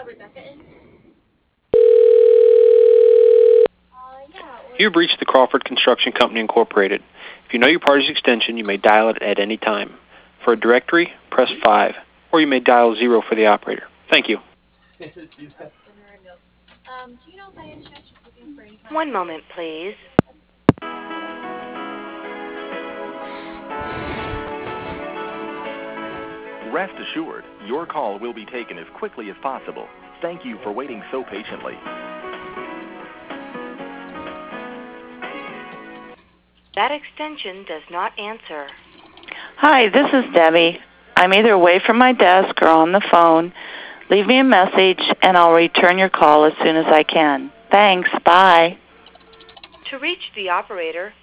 You've reached the Crawford Construction Company, Incorporated. If you know your party's extension, you may dial it at any time. For a directory, press 5, or you may dial 0 for the operator. Thank you. One moment, please. Rest assured, your call will be taken as quickly as possible. Thank you for waiting so patiently. That extension does not answer. Hi, this is Debbie. I'm either away from my desk or on the phone. Leave me a message, and I'll return your call as soon as I can. Thanks. Bye. To reach the operator,